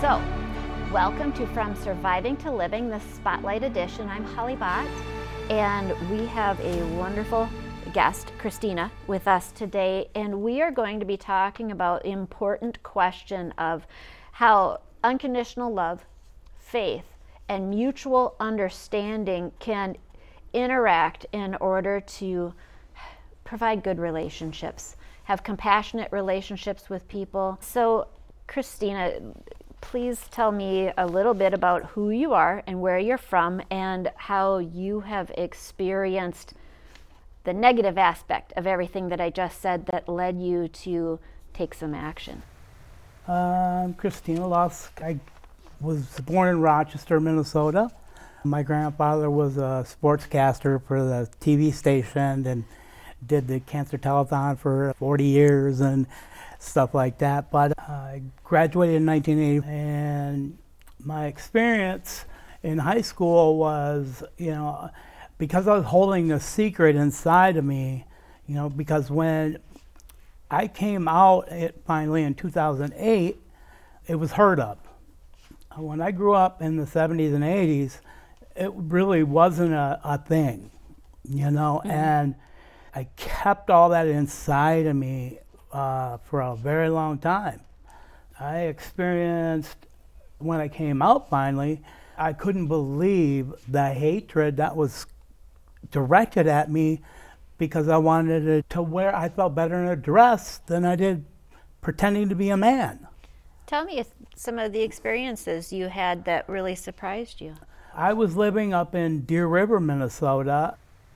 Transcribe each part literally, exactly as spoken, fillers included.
So, welcome to From Surviving to Living, the Spotlight Edition. I'm Holly Bott, and we have a wonderful guest, Christina, with us today, and we are going to be talking about the important question of how unconditional love, faith, and mutual understanding can interact in order to provide good relationships, have compassionate relationships with people. So, Christina, please tell me a little bit about who you are and where you're from and how you have experienced the negative aspect of everything that I just said that led you to take some action. I'm Christina Lusk. I was born in Rochester, Minnesota. My grandfather was a sportscaster for the T V station and did the cancer telethon for forty years and stuff like that. But I graduated in nineteen eighty, and my experience in high school was, you know, because I was holding a secret inside of me, you know, because when I came out it, finally in two thousand eight, it was heard of. When I grew up in the seventies and eighties, it really wasn't a, a thing, you know, mm-hmm. and I kept all that inside of me uh, for a very long time. I experienced, when I came out finally, I couldn't believe the hatred that was directed at me because I wanted it to wear, I felt better in a dress than I did pretending to be a man. Tell me some of the experiences you had that really surprised you. I was living up in Deer River, Minnesota,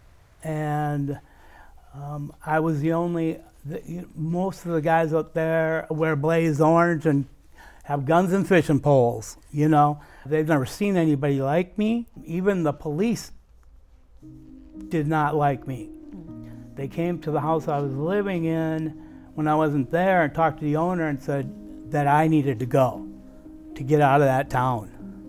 and um, I was the only, the, most of the guys up there wear blaze orange and have guns and fishing poles, you know. They've never seen anybody like me. Even the police did not like me. They came to the house I was living in when I wasn't there and talked to the owner and said that I needed to go, to get out of that town.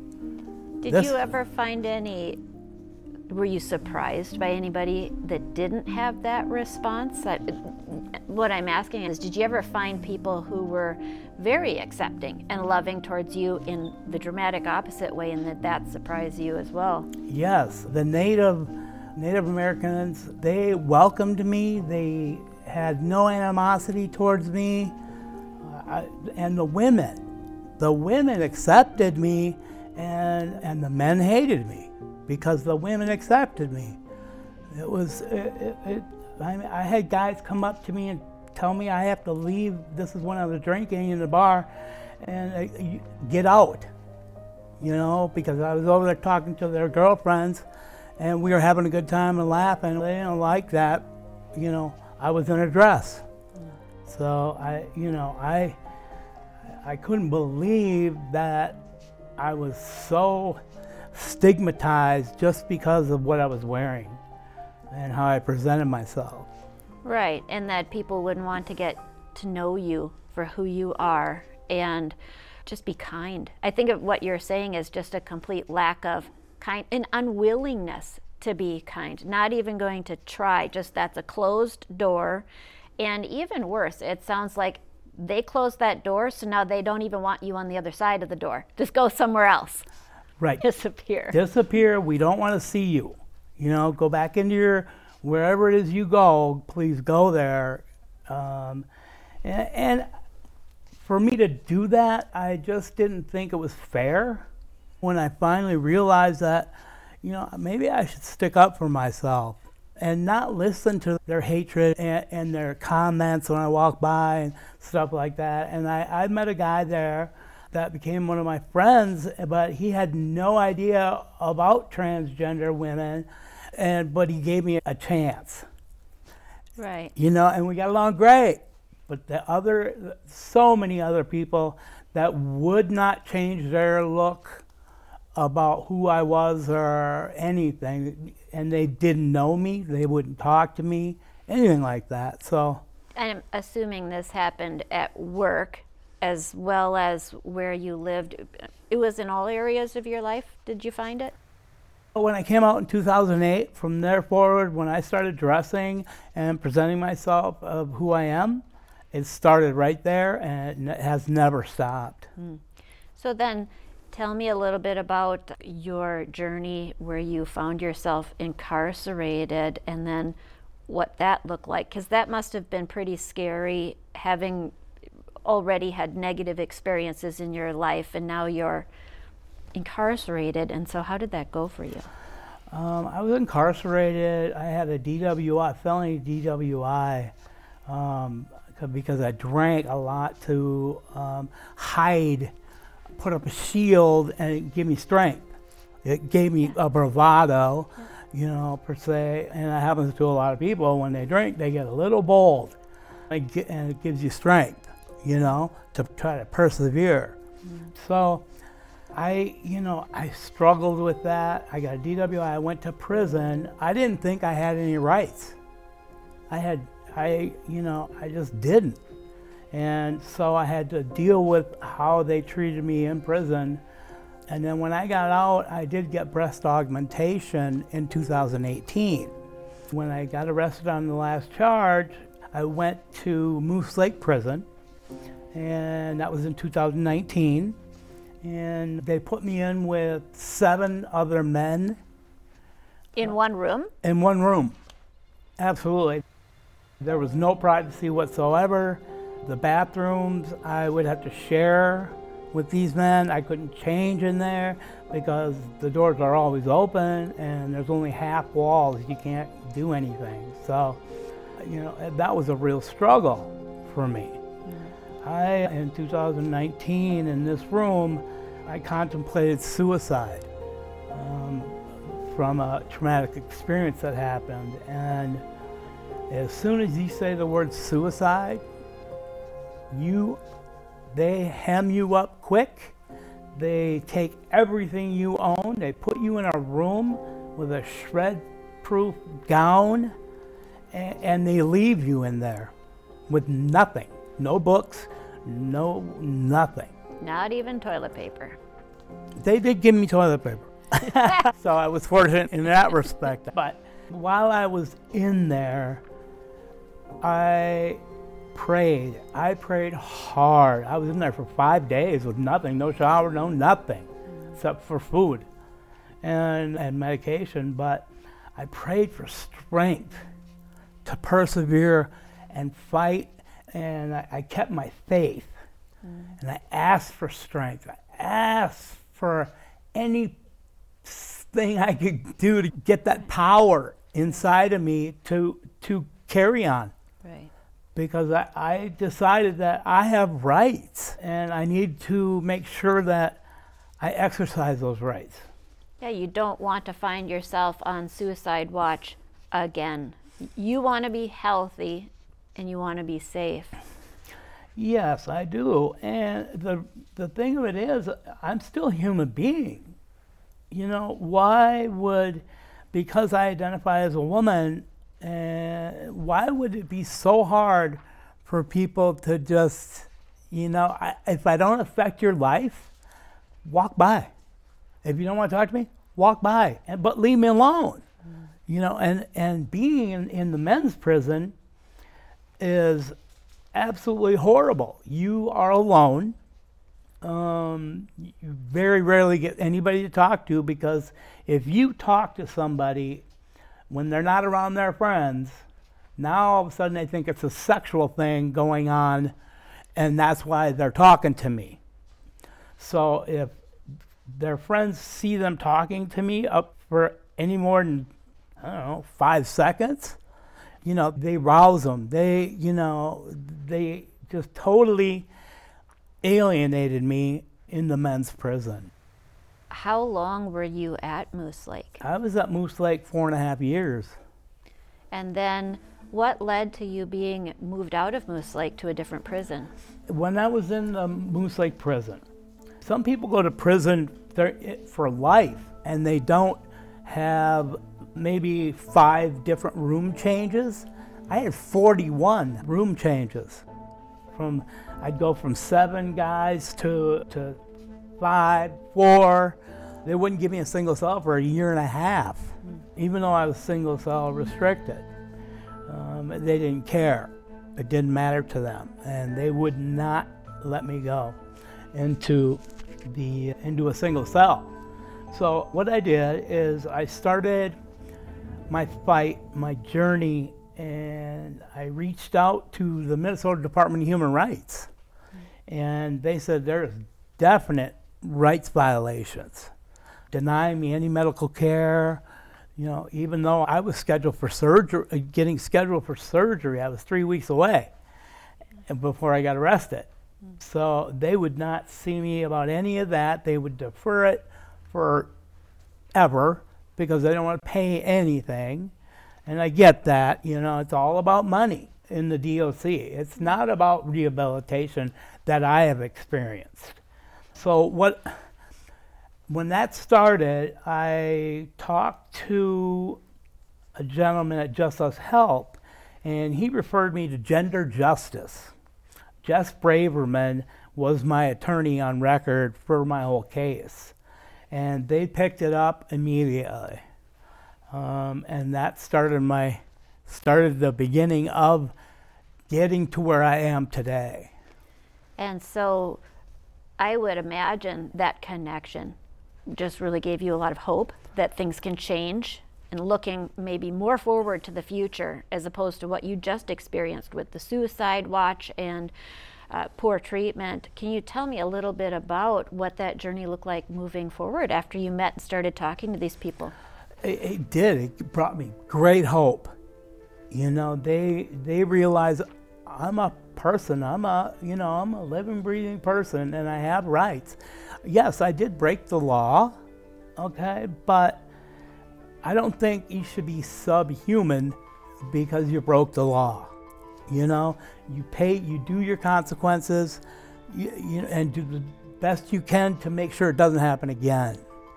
Did this, you ever find any, were you surprised by anybody that didn't have that response? I, what I'm asking is, did you ever find people who were very accepting and loving towards you in the dramatic opposite way, and that that surprised you as well? Yes, the Native Native Americans, they welcomed me. They had no animosity towards me. Uh, and the women, the women accepted me, and and the men hated me because the women accepted me. It was, it, it, it, I, mean, I had guys come up to me and tell me I have to leave. This is when I was drinking in the bar, and uh, get out, you know, because I was over there talking to their girlfriends, and we were having a good time and laughing. They didn't like that, you know, I was in a dress. So I, you know, I, I couldn't believe that I was so stigmatized just because of what I was wearing and how I presented myself. Right, and that people wouldn't want to get to know you for who you are and just be kind. I think of what you're saying is just a complete lack of kind, an unwillingness to be kind, not even going to try, just that's a closed door. And even worse, it sounds like they closed that door, so now they don't even want you on the other side of the door. Just go somewhere else. Right. Disappear. Disappear. We don't want to see you. You know, go back into your, wherever it is you go, please go there. Um, and, and for me to do that, I just didn't think it was fair. When I finally realized that, you know, maybe I should stick up for myself and not listen to their hatred and, and their comments when I walk by and stuff like that. And I, I met a guy there that became one of my friends, but he had no idea about transgender women, and but he gave me a chance. Right. You know, and we got along great. But the other, so many other people that would not change their look about who I was or anything, and they didn't know me, they wouldn't talk to me, anything like that. So I'm assuming this happened at work as well as where you lived. It was in all areas of your life, did you find it? When I came out in two thousand eight, from there forward, when I started dressing and presenting myself of who I am, it started right there, and it has never stopped. Mm. So then tell me a little bit about your journey where you found yourself incarcerated and then what that looked like, because that must have been pretty scary, having already had negative experiences in your life and now you're incarcerated. And so how did that go for you? Um, I was incarcerated. I had a D W I, felony D W I, um, c- because I drank a lot to um, hide, put up a shield, and it gave me strength. It gave me a bravado, you know, per se, and that happens to a lot of people. When they drink, they get a little bold, and it gi- and it gives you strength, you know, to try to persevere. So I, you know, I struggled with that. I got a D W I. I went to prison. I didn't think I had any rights. I had, I, you know, I just didn't. And so I had to deal with how they treated me in prison. And then when I got out, I did get breast augmentation in two thousand eighteen. When I got arrested on the last charge, I went to Moose Lake Prison, and that was in two thousand nineteen. And they put me in with seven other men. In one room? In one room, absolutely. There was no privacy whatsoever. The bathrooms I would have to share with these men. I couldn't change in there because the doors are always open and there's only half walls. You can't do anything. So, you know, that was a real struggle for me. I, in two thousand nineteen, in this room, I contemplated suicide um, from a traumatic experience that happened. And as soon as you say the word suicide, you, they hem you up quick. They take everything you own. They put you in a room with a shred-proof gown, and, and they leave you in there with nothing. No books, no nothing. Not even toilet paper. They did give me toilet paper. So I was fortunate in that respect. But while I was in there, I prayed. I prayed hard. I was in there for five days with nothing, no shower, no nothing, except for food and, and medication. But I prayed for strength to persevere and fight. And I, I kept my faith, mm. and I asked for strength. I asked for anything I could do to get that power inside of me to to carry on. Right. Because I, I decided that I have rights, and I need to make sure that I exercise those rights. Yeah, you don't want to find yourself on suicide watch again. You want to be healthy. And you want to be safe. Yes, I do. And the the thing of it is, I'm still a human being. You know, why would, because I identify as a woman, uh, why would it be so hard for people to just, you know, I, if I don't affect your life, walk by. If you don't want to talk to me, walk by, and, but leave me alone. Mm. You know, and, and being in, in the men's prison is absolutely horrible. You are alone. Um, you very rarely get anybody to talk to, because if you talk to somebody when they're not around their friends, now all of a sudden they think it's a sexual thing going on, and that's why they're talking to me. So if their friends see them talking to me up for any more than, I don't know, five seconds, you know, they rouse them. They, you know, they just totally alienated me in the men's prison. How long were you at Moose Lake? I was at Moose Lake four and a half years. And then what led to you being moved out of Moose Lake to a different prison? When I was in the Moose Lake prison, some people go to prison for life, and they don't have maybe five different room changes. I had forty-one room changes. From I'd go from seven guys to to five, four. They wouldn't give me a single cell for a year and a half, mm. even though I was single cell restricted. Um, they didn't care. It didn't matter to them, and they would not let me go into the into a single cell. So what I did is I started my fight, my journey, and I reached out to the Minnesota Department of Human Rights. And they said there's definite rights violations. Denying me any medical care, you know, even though I was scheduled for surgery, getting scheduled for surgery, I was three weeks away before I got arrested. Mm. So they would not see me about any of that. They would defer it forever because they don't want to pay anything. And I get that, you know, it's all about money in the D O C. It's not about rehabilitation that I have experienced. So what, when that started, I talked to a gentleman at Just Us Help, and he referred me to Gender Justice. Jess Braverman was my attorney on record for my whole case, and they picked it up immediately. Um, and that started my, started the beginning of getting to where I am today. And so I would imagine that connection just really gave you a lot of hope that things can change, and looking maybe more forward to the future as opposed to what you just experienced with the suicide watch and uh, poor treatment. Can you tell me a little bit about what that journey looked like moving forward after you met and started talking to these people? It, it did. It brought me great hope. You know, they they realize I'm a person. I'm a, you know, I'm a living, breathing person, and I have rights. Yes, I did break the law, okay, but I don't think you should be subhuman because you broke the law. You know, you pay, you do your consequences, you, you, and do the best you can to make sure it doesn't happen again.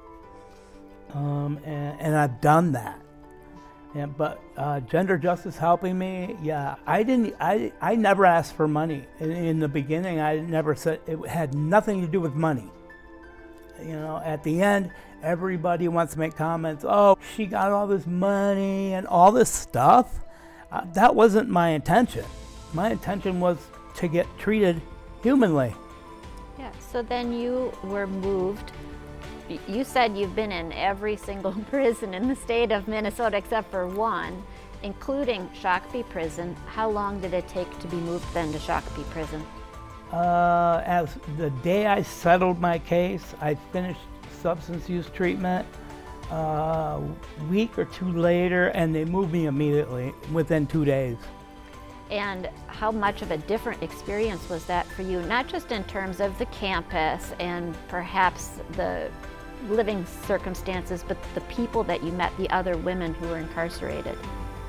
Um, and, and I've done that. Yeah, but uh, Gender Justice helping me, yeah, I didn't, I, I never asked for money. In, in the beginning, I never said, it had nothing to do with money. You know, at the end, everybody wants to make comments, oh, she got all this money and all this stuff. Uh, that wasn't my intention. My intention was to get treated humanly. Yeah, so then you were moved. You said you've been in every single prison in the state of Minnesota except for one, including Shakopee Prison. How long did it take to be moved then to Shakopee Prison? Uh, as the day I settled my case, I finished substance use treatment a uh, week or two later, and they moved me immediately within two days. And how much of a different experience was that for you, not just in terms of the campus and perhaps the living circumstances, but the people that you met, the other women who were incarcerated?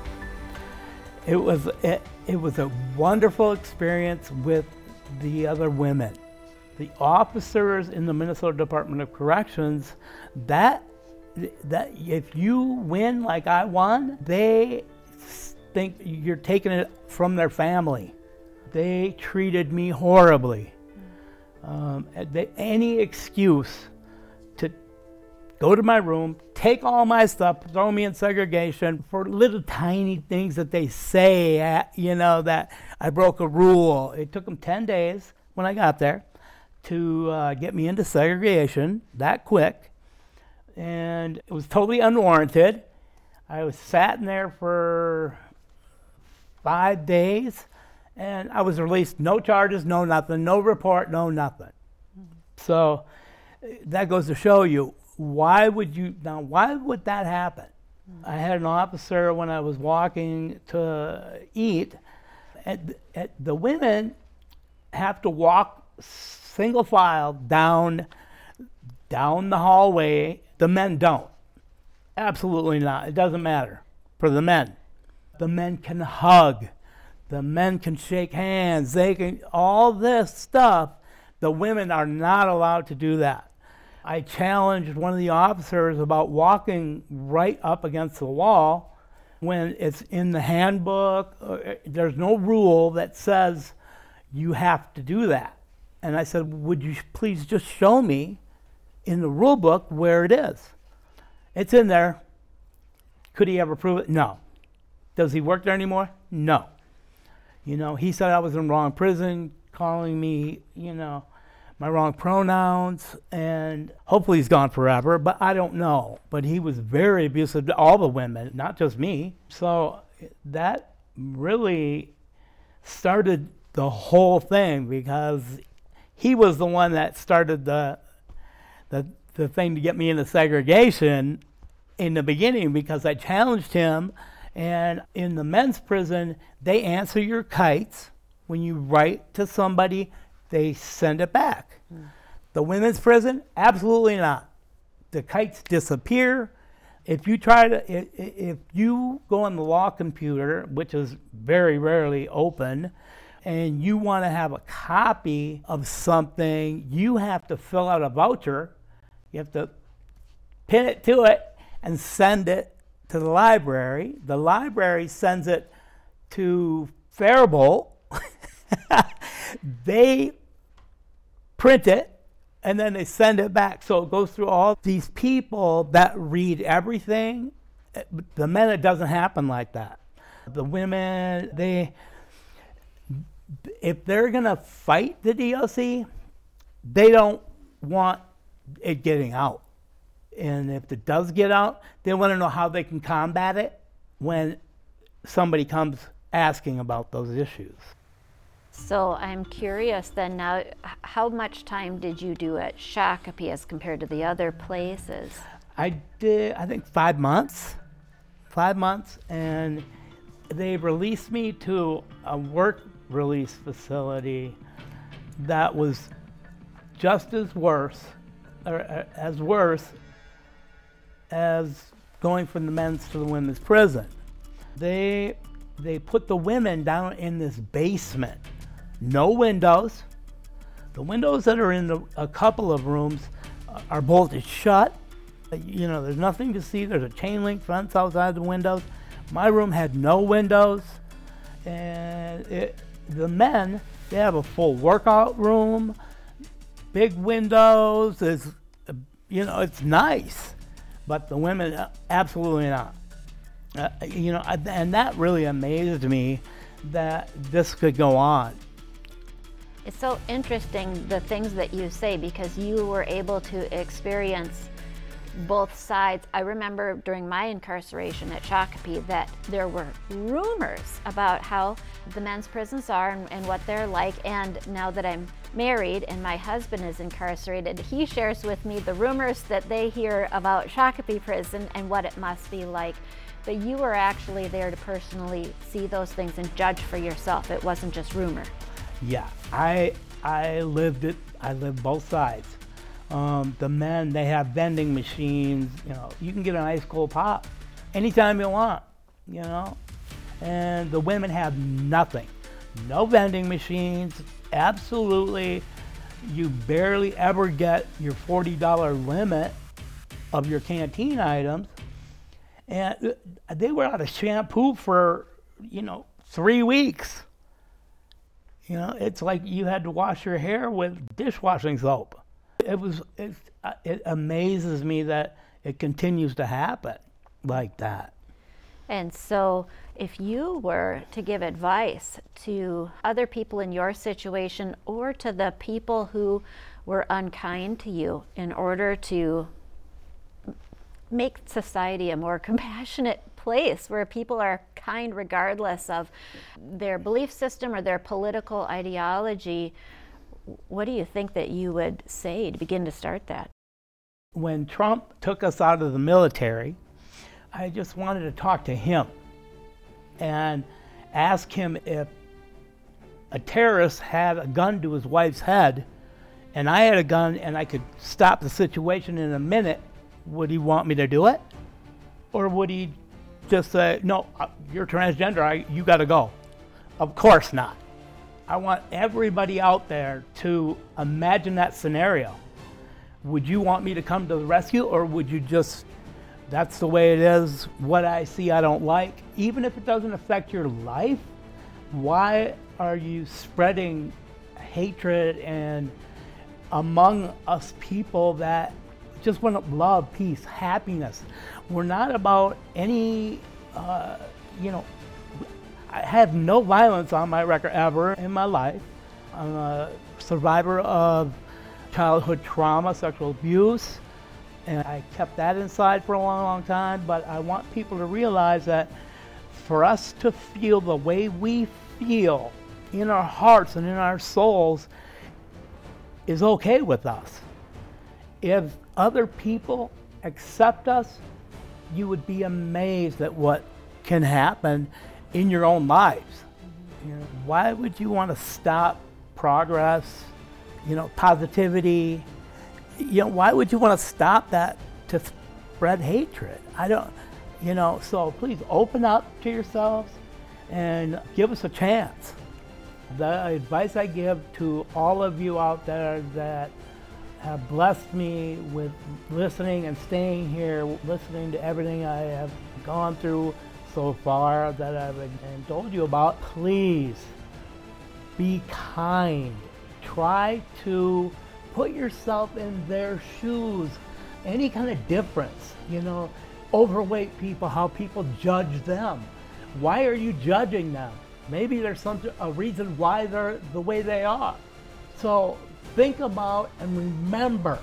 It was it, it was a wonderful experience with the other women. The officers in the Minnesota Department of Corrections, that that if you win like I won, they think you're taking it from their family. They treated me horribly. Um, they, any excuse to go to my room, take all my stuff, throw me in segregation for little tiny things that they say, at, you know, that I broke a rule. It took them ten days when I got there to uh, get me into segregation that quick. And it was totally unwarranted. I was sat in there for five days, and I was released. No charges, no nothing, no report, no nothing. Mm-hmm. So that goes to show you, why would you, now why would that happen? Mm-hmm. I had an officer when I was walking to eat, and, and the women have to walk single file down, down the hallway. The men don't. Absolutely not. It doesn't matter for the men. The men can hug. The men can shake hands. They can, all this stuff. The women are not allowed to do that. I challenged one of the officers about walking right up against the wall when it's in the handbook. There's no rule that says you have to do that. And I said, would you please just show me in the rule book where it is? It's in there. Could he ever prove it? No. Does he work there anymore? No. You know, he said I was in the wrong prison, calling me, you know, my wrong pronouns, and hopefully he's gone forever, but I don't know. But he was very abusive to all the women, not just me. So that really started the whole thing, because he was the one that started the the the thing to get me into segregation in the beginning, because I challenged him. And in the men's prison, they answer your kites. When you write to somebody, they send it back. Mm. The women's prison, absolutely not. The kites disappear. If you try to, if, if you go on the law computer, which is very rarely open, and you want to have a copy of something, you have to fill out a voucher. You have to pin it to it and send it to the library. The library sends it to Faribault. They print it, and then they send it back. So it goes through all these people that read everything. The men, it doesn't happen like that. The women, they, if they're gonna fight the D O C, they don't want it getting out. And if it does get out, they want to know how they can combat it when somebody comes asking about those issues. So I'm curious then now, how much time did you do at Shakopee as compared to the other places? I did, I think, five months. Five months, and they released me to a work release facility that was just as worse, or uh, as worse as going from the men's to the women's prison. They they put the women down in this basement. No windows. The windows that are in the, a couple of rooms are bolted shut. You know, there's nothing to see. There's a chain link fence outside the windows. My room had no windows. And it, the men, they have a full workout room, big windows. It's, you know, it's nice. But the women, absolutely not. Uh, you know, and that really amazed me that this could go on. It's so interesting, the things that you say, because you were able to experience both sides. I remember during my incarceration at Shakopee that there were rumors about how the men's prisons are and, and what they're like. And now that I'm married and my husband is incarcerated, he shares with me the rumors that they hear about Shakopee prison and what it must be like. But you were actually there to personally see those things and judge for yourself. It wasn't just rumor. Yeah, I I lived it. I lived both sides. Um, the men, they have vending machines. You know, you can get an ice cold pop anytime you want. You know, and the women have nothing. No vending machines. Absolutely, you barely ever get your forty dollar limit of your canteen items. And they were out of shampoo for, you know, three weeks. You know, it's like you had to wash your hair with dishwashing soap. It was, it, it amazes me that it continues to happen like that. And so if you were to give advice to other people in your situation or to the people who were unkind to you in order to make society a more compassionate place where people are kind regardless of their belief system or their political ideology, what do you think that you would say to begin to start that? When Trump took us out of the military, I just wanted to talk to him and ask him if a terrorist had a gun to his wife's head and I had a gun and I could stop the situation in a minute, would he want me to do it? Or would he just say, no, you're transgender, I, you gotta go? Of course not. I want everybody out there to imagine that scenario. Would you want me to come to the rescue, or would you just, that's the way it is, what I see I don't like? Even if it doesn't affect your life, why are you spreading hatred and among us people that just want to love, peace, happiness? We're not about any, uh, you know, I have no violence on my record ever in my life. I'm a survivor of childhood trauma, sexual abuse, and I kept that inside for a long, long time. But I want people to realize that for us to feel the way we feel in our hearts and in our souls is okay with us. If other people accept us, you would be amazed at what can happen in your own lives. You know, why would you want to stop progress, you know, positivity? You know, why would you want to stop that to spread hatred? I don't, you know, so please open up to yourselves and give us a chance. The advice I give to all of you out there that have blessed me with listening and staying here, listening to everything I have gone through so far that I've told you about, please be kind. Try to put yourself in their shoes. Any kind of difference, you know, overweight people, how people judge them. Why are you judging them? Maybe there's some a reason why they're the way they are. So think about and remember,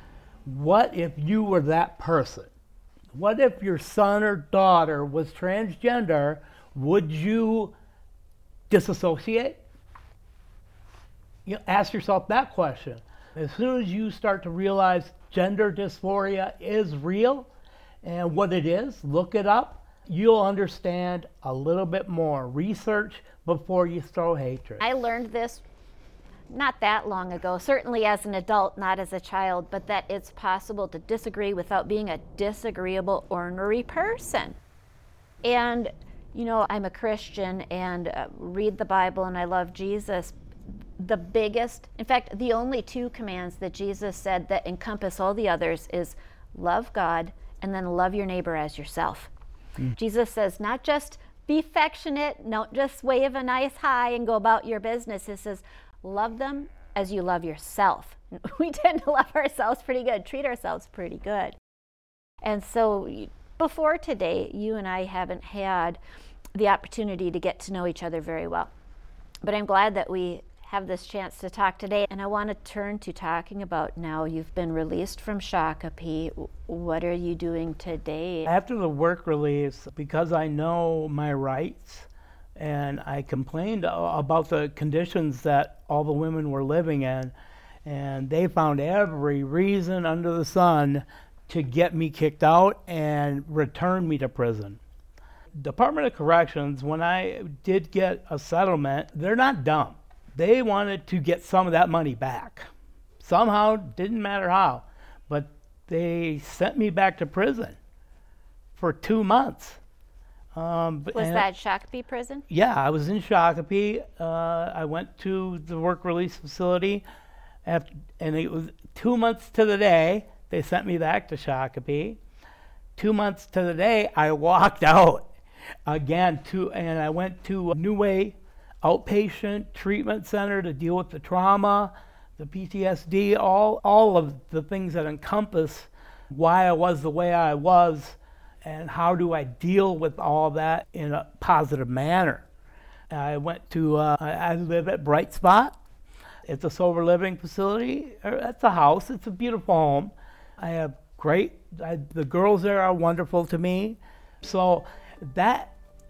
what if you were that person? What if your son or daughter was transgender? Would you disassociate? You know, ask yourself that question. As soon as you start to realize gender dysphoria is real and what it is, look it up, you'll understand a little bit more. Research before you throw hatred. I learned this not that long ago, certainly as an adult, not as a child, but that it's possible to disagree without being a disagreeable, ornery person. And, you know, I'm a Christian and uh, read the Bible and I love Jesus. The biggest, in fact, the only two commands that Jesus said that encompass all the others is love God and then love your neighbor as yourself. Mm. Jesus says, not just be affectionate, don't just wave a nice hi and go about your business. He says, love them as you love yourself. We tend to love ourselves pretty good, treat ourselves pretty good. And so before today, you and I haven't had the opportunity to get to know each other very well. But I'm glad that we have this chance to talk today. And I want to turn to talking about now you've been released from Shakopee. What are you doing today? After the work release, because I know my rights, and I complained about the conditions that all the women were living in, and they found every reason under the sun to get me kicked out and return me to prison. Department of Corrections, when I did get a settlement, they're not dumb. They wanted to get some of that money back. Somehow, didn't matter how, but they sent me back to prison for two months. Um, was that Shakopee prison? Yeah, I was in Shakopee. Uh, I went to the work release facility, after, and it was two months to the day, they sent me back to Shakopee. Two months to the day, I walked out again, to, and I went to a New Way outpatient treatment center to deal with the trauma, the P T S D, all, all of the things that encompass why I was the way I was and how do I deal with all that in a positive manner. I went to, uh, I live at Bright Spot. It's a sober living facility. It's a house. It's a beautiful home. I have great, I, the girls there are wonderful to me. So that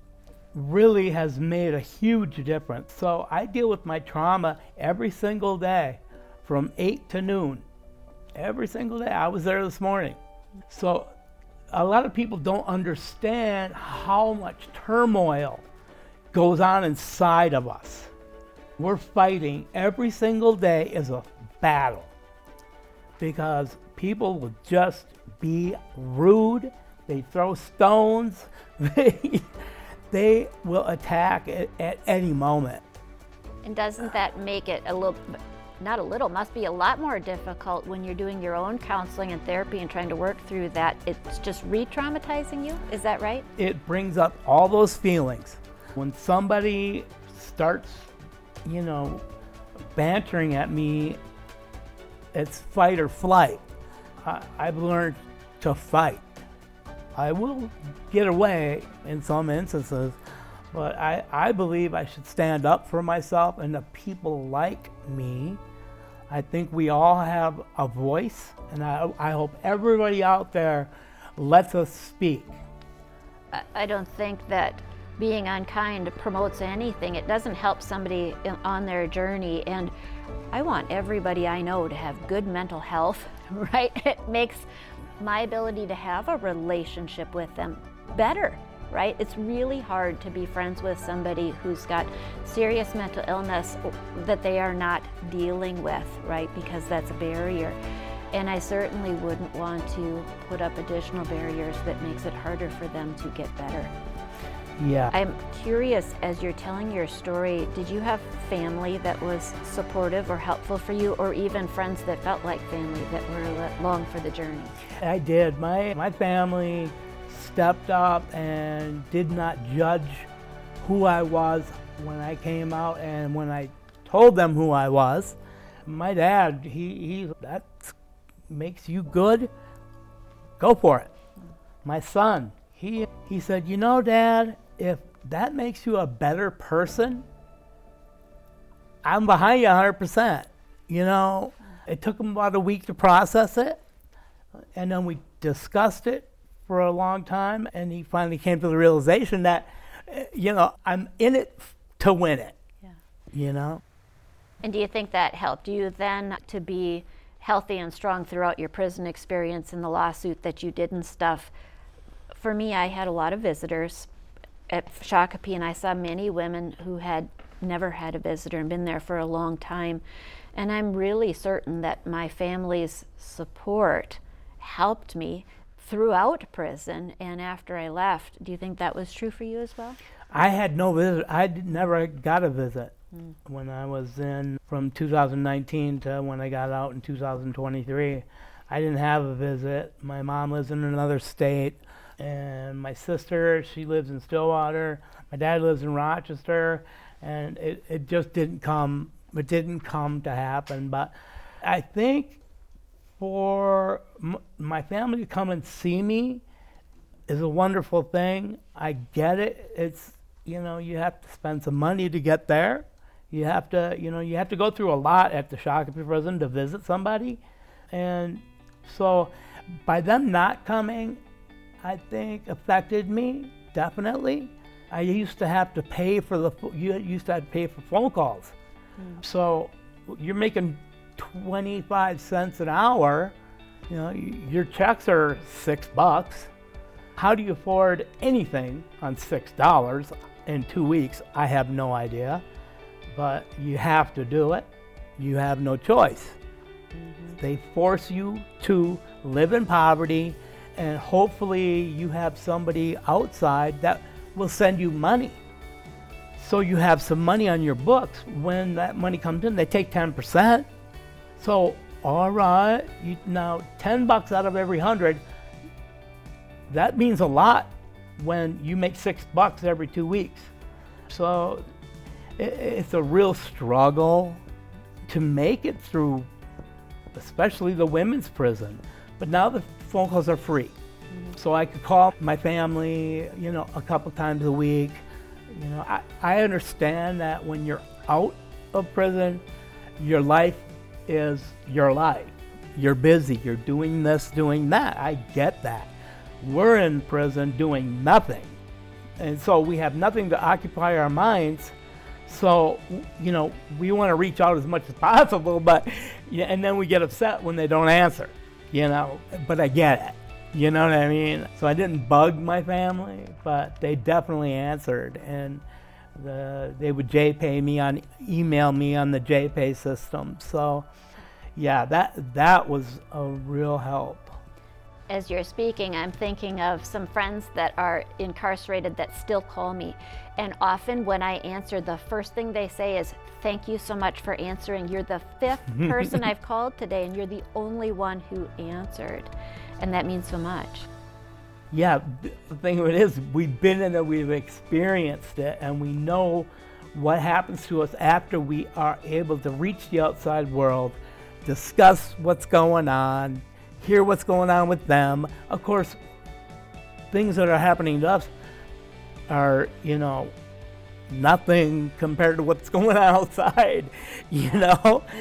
really has made a huge difference. So I deal with my trauma every single day from eight to noon. Every single day. I was there this morning. So a lot of people don't understand how much turmoil goes on inside of us. We're fighting every single day is a battle because people will just be rude. They throw stones. They, they will attack at, at any moment. And doesn't that make it a little, not a little, must be a lot more difficult when you're doing your own counseling and therapy and trying to work through that? It's just re-traumatizing you? Is that right? It brings up all those feelings. When somebody starts, you know, bantering at me, it's fight or flight. I, I've learned to fight. I will get away in some instances, but I, I believe I should stand up for myself and the people like me I think we all have a voice, and I, I hope everybody out there lets us speak. I don't think that being unkind promotes anything. It doesn't help somebody on their journey, and I want everybody I know to have good mental health, right? It makes my ability to have a relationship with them better, right? It's really hard to be friends with somebody who's got serious mental illness that they are not dealing with, right? Because that's a barrier. And I certainly wouldn't want to put up additional barriers that makes it harder for them to get better. Yeah. I'm curious, as you're telling your story, did you have family that was supportive or helpful for you, or even friends that felt like family that were along for the journey? I did. My, my family stepped up and did not judge who I was when I came out, and when I told them who I was. My dad, he, he that makes you good, go for it. My son, he, he said, you know, Dad, if that makes you a better person, I'm behind you one hundred percent. You know, it took him about a week to process it, and then we discussed it for a long time, and he finally came to the realization that, you know, I'm in it to win it. Yeah. You know? And do you think that helped you then to be healthy and strong throughout your prison experience and the lawsuit that you did and stuff? For me, I had a lot of visitors at Shakopee, and I saw many women who had never had a visitor and been there for a long time. And I'm really certain that my family's support helped me throughout prison and after I left. Do you think that was true for you as well? I had no visit. I did- never got a visit mm. when I was in, from two thousand nineteen to when I got out in two thousand twenty-three. I didn't have a visit. My mom lives in another state, and my sister, she lives in Stillwater. My dad lives in Rochester, and it, it just didn't come, it didn't come to happen. But I think for m- my family to come and see me is a wonderful thing. I get it. It's, you know, you have to spend some money to get there. You have to, you know, you have to go through a lot at the Shakopee prison to visit somebody. And so by them not coming, I think affected me, definitely. I used to have to pay for the, you used to have to pay for phone calls. Mm. So you're making twenty-five cents an hour, you know, your checks are six bucks. How do you afford anything on six dollars in two weeks? I have no idea, but you have to do it. You have no choice. Mm-hmm. They force you to live in poverty, and hopefully you have somebody outside that will send you money. So you have some money on your books. When that money comes in, they take ten percent. So, all right, you, now ten bucks out of every hundred, that means a lot when you make six bucks every two weeks. So it, it's a real struggle to make it through, especially the women's prison. But now the phone calls are free. Mm-hmm. So I could call my family, you know, a couple times a week. You know, I, I understand that when you're out of prison, your life is your life. You're busy, you're doing this, doing that. I get that. We're in prison doing nothing. And so we have nothing to occupy our minds. So, you know, we want to reach out as much as possible, but, yeah, and then we get upset when they don't answer, you know, but I get it. You know what I mean? So I didn't bug my family, but they definitely answered. And the, they would J-Pay me on, email me on the J-Pay system. So, yeah, that that was a real help. As you're speaking, I'm thinking of some friends that are incarcerated that still call me. And often when I answer, the first thing they say is, "Thank you so much for answering. You're the fifth person I've called today, and you're the only one who answered." And that means so much. Yeah, the thing of it is, we've been in it, we've experienced it, and we know what happens to us after we are able to reach the outside world, discuss what's going on, hear what's going on with them. Of course, things that are happening to us are, you know, nothing compared to what's going on outside, you know? Yeah.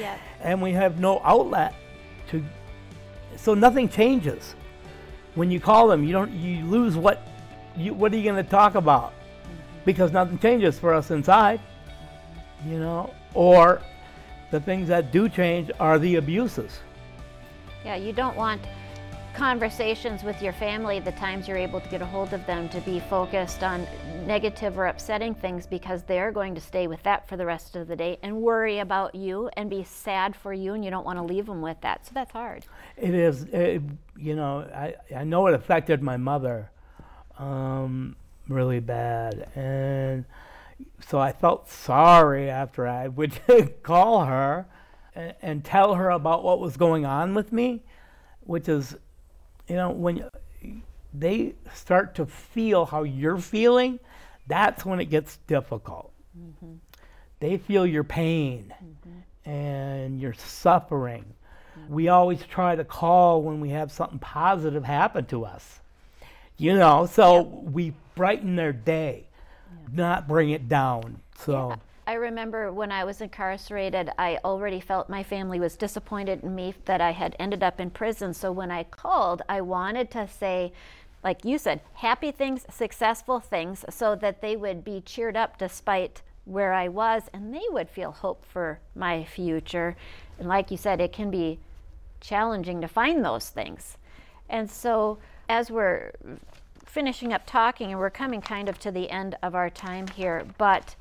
and we have no outlet to, so nothing changes. When you call them, you don't, you lose what, you, what are you going to talk about? Because nothing changes for us inside, you know, or the things that do change are the abuses. Yeah, you don't want conversations with your family, the times you're able to get a hold of them, to be focused on negative or upsetting things, because they're going to stay with that for the rest of the day and worry about you and be sad for you, and you don't want to leave them with that. So that's hard. It is, it, you know, I, I know it affected my mother um, really bad, and so I felt sorry after I would call her and, and tell her about what was going on with me, which is, you know, when they start to feel how you're feeling, that's when it gets difficult. Mm-hmm. They feel your pain mm-hmm. and your suffering. Mm-hmm. We always try to call when we have something positive happen to us, you know, so yep. we brighten their day, yeah. not bring it down. So. Yeah. I remember when I was incarcerated, I already felt my family was disappointed in me that I had ended up in prison. So when I called, I wanted to say, like you said, happy things, successful things, so that they would be cheered up despite where I was, and they would feel hope for my future. And like you said, it can be challenging to find those things. And so as we're finishing up talking, and we're coming kind of to the end of our time here, but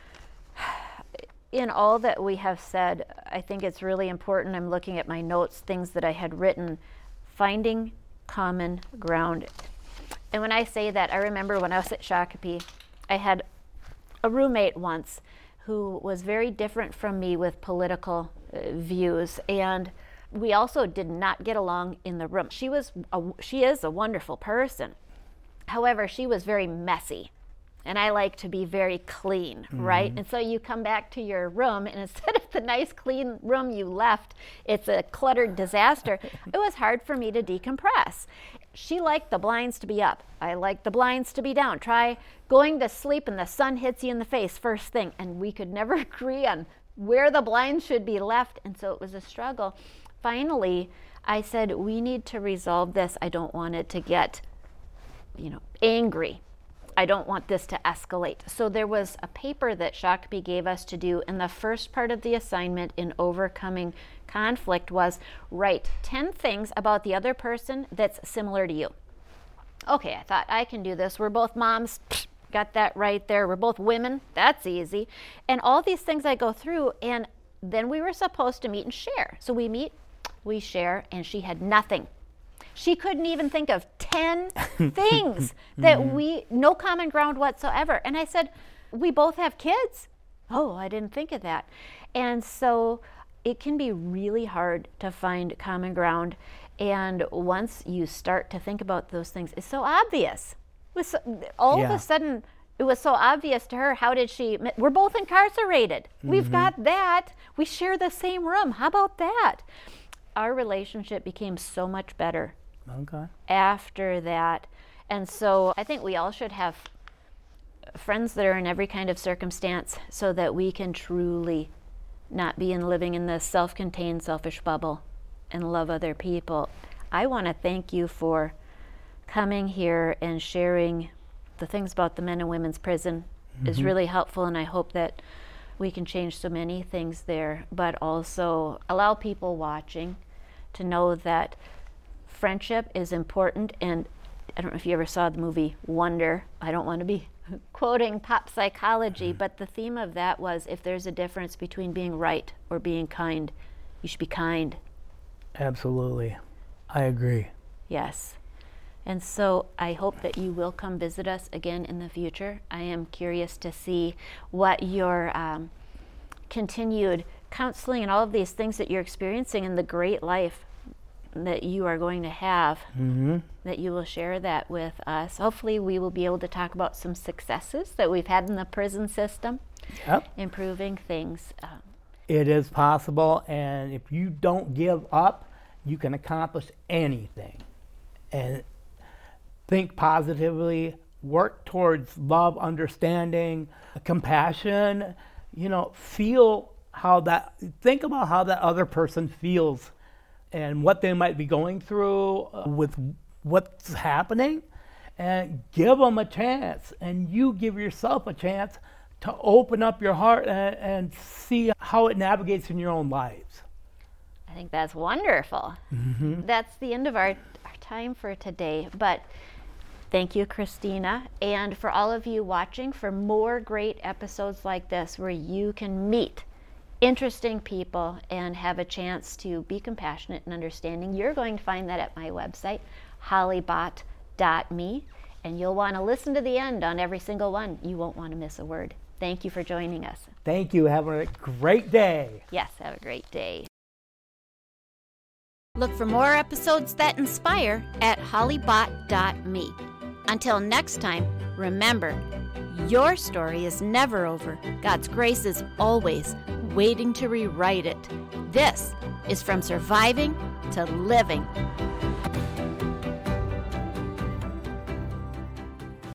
in all that we have said, I think it's really important. I'm looking at my notes, things that I had written, finding common ground. And when I say that, I remember when I was at Shakopee, I had a roommate once who was very different from me with political uh, views, and we also did not get along in the room. She was a, she is a wonderful person. However, she was very messy. And I like to be very clean, mm-hmm. right? And so you come back to your room, and instead of the nice, clean room you left, it's a cluttered disaster. It was hard for me to decompress. She liked the blinds to be up. I liked the blinds to be down. Try going to sleep and the sun hits you in the face first thing. And we could never agree on where the blinds should be left. And so it was a struggle. Finally, I said, we need to resolve this. I don't want it to get, you know, angry. I don't want this to escalate. So there was a paper that Shakopee gave us to do, and the first part of the assignment in overcoming conflict was write ten things about the other person that's similar to you. Okay, I thought I can do this. We're both moms. Pfft, got that right there. We're both women. That's easy. And all these things I go through, and then we were supposed to meet and share. So we meet, we share, and she had nothing. She couldn't even think of ten things that mm-hmm. we, no common ground whatsoever. And I said, we both have kids? Oh, I didn't think of that. And so it can be really hard to find common ground. And once you start to think about those things, it's so obvious. It was so, all yeah. of a sudden, it was so obvious to her. How did she, we're both incarcerated. Mm-hmm. We've got that. We share the same room. How about that? Our relationship became so much better. Okay. After that. And so I think we all should have friends that are in every kind of circumstance, so that we can truly not be in living in this self-contained, selfish bubble and love other people. I want to thank you for coming here and sharing the things about the men and women's prison. Mm-hmm. Is really helpful, and I hope that we can change so many things there, but also allow people watching to know that friendship is important. And I don't know if you ever saw the movie Wonder. I don't want to be quoting pop psychology, but the theme of that was, if there's a difference between being right or being kind, you should be kind. Absolutely. I agree. Yes. And so I hope that you will come visit us again in the future. I am curious to see what your um, continued counseling and all of these things that you're experiencing in the great life that you are going to have, mm-hmm. that you will share that with us. Hopefully we will be able to talk about some successes that we've had in the prison system, yep. improving things. Um, it is possible, and if you don't give up, you can accomplish anything. And think positively, work towards love, understanding, compassion, you know, feel how that, think about how that other person feels and what they might be going through uh, with what's happening, and give them a chance, and you give yourself a chance to open up your heart and, and see how it navigates in your own lives. I think that's wonderful. Mm-hmm. That's the end of our, our time for today. But thank you, Christina. And for all of you watching, for more great episodes like this where you can meet interesting people and have a chance to be compassionate and understanding, you're going to find that at my website, holly bott dot me. And you'll want to listen to the end on every single one. You won't want to miss a word. Thank you for joining us. Thank you. Have a great day. Yes, have a great day. Look for more episodes that inspire at holly bott dot me. Until next time, remember, your story is never over. God's grace is always waiting to rewrite it. This is From Surviving to Living.